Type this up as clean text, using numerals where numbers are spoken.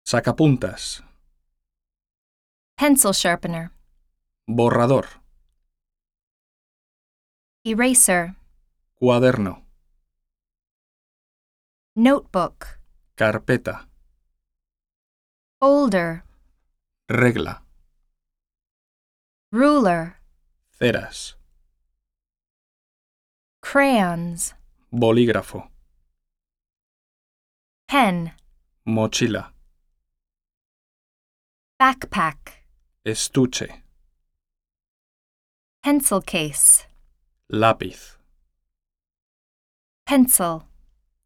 Sacapuntas. Pencil sharpener. Borrador. Eraser. Cuaderno. Notebook. Carpeta. Folder. Regla. Ruler. Ceras. Crayons. Bolígrafo. Pen. Mochila. Backpack. Estuche. Pencil case. Lápiz. Pencil.